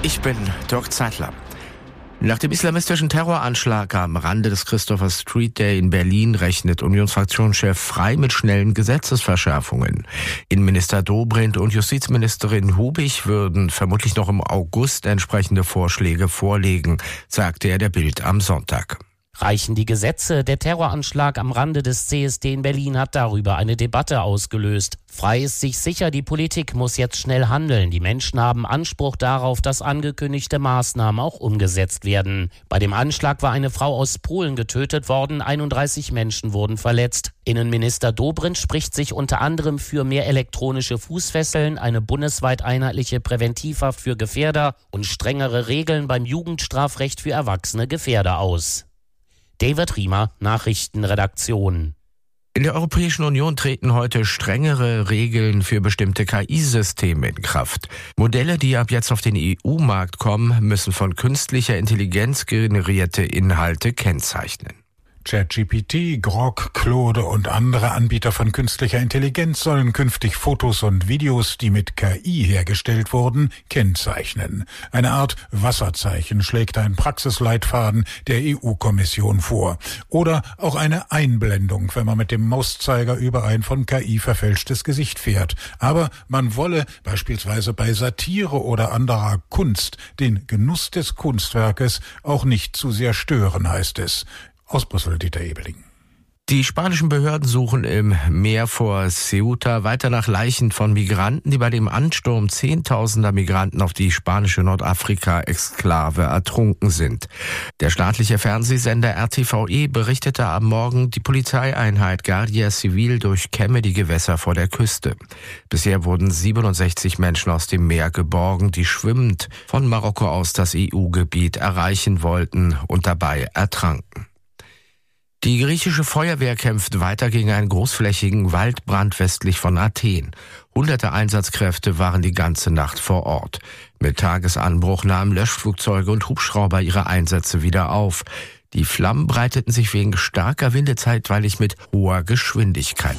Ich bin Dirk Zeitler. Nach dem islamistischen Terroranschlag am Rande des Christopher Street Day in Berlin rechnet Unionsfraktionschef Frey mit schnellen Gesetzesverschärfungen. Innenminister Dobrindt und Justizministerin Hubig würden vermutlich noch im August entsprechende Vorschläge vorlegen, sagte er der Bild am Sonntag. Reichen die Gesetze? Der Terroranschlag am Rande des CSD in Berlin hat darüber eine Debatte ausgelöst. Frey ist sich sicher, die Politik muss jetzt schnell handeln. Die Menschen haben Anspruch darauf, dass angekündigte Maßnahmen auch umgesetzt werden. Bei dem Anschlag war eine Frau aus Polen getötet worden, 31 Menschen wurden verletzt. Innenminister Dobrindt spricht sich unter anderem für mehr elektronische Fußfesseln, eine bundesweit einheitliche Präventivhaft für Gefährder und strengere Regeln beim Jugendstrafrecht für erwachsene Gefährder aus. David Riemer, Nachrichtenredaktion. In der Europäischen Union treten heute strengere Regeln für bestimmte KI-Systeme in Kraft. Modelle, die ab jetzt auf den EU-Markt kommen, müssen von künstlicher Intelligenz generierte Inhalte kennzeichnen. ChatGPT, Grok, Claude und andere Anbieter von künstlicher Intelligenz sollen künftig Fotos und Videos, die mit KI hergestellt wurden, kennzeichnen. Eine Art Wasserzeichen schlägt ein Praxisleitfaden der EU-Kommission vor. Oder auch eine Einblendung, wenn man mit dem Mauszeiger über ein von KI verfälschtes Gesicht fährt. Aber man wolle beispielsweise bei Satire oder anderer Kunst den Genuss des Kunstwerkes auch nicht zu sehr stören, heißt es. Aus Brüssel, Dieter Ebeling. Die spanischen Behörden suchen im Meer vor Ceuta weiter nach Leichen von Migranten, die bei dem Ansturm Zehntausender Migranten auf die spanische Nordafrika-Exklave ertrunken sind. Der staatliche Fernsehsender RTVE berichtete am Morgen, die Polizeieinheit Guardia Civil durchkämme die Gewässer vor der Küste. Bisher wurden 67 Menschen aus dem Meer geborgen, die schwimmend von Marokko aus das EU-Gebiet erreichen wollten und dabei ertranken. Die griechische Feuerwehr kämpft weiter gegen einen großflächigen Waldbrand westlich von Athen. Hunderte Einsatzkräfte waren die ganze Nacht vor Ort. Mit Tagesanbruch nahmen Löschflugzeuge und Hubschrauber ihre Einsätze wieder auf. Die Flammen breiteten sich wegen starker Winde zeitweilig mit hoher Geschwindigkeit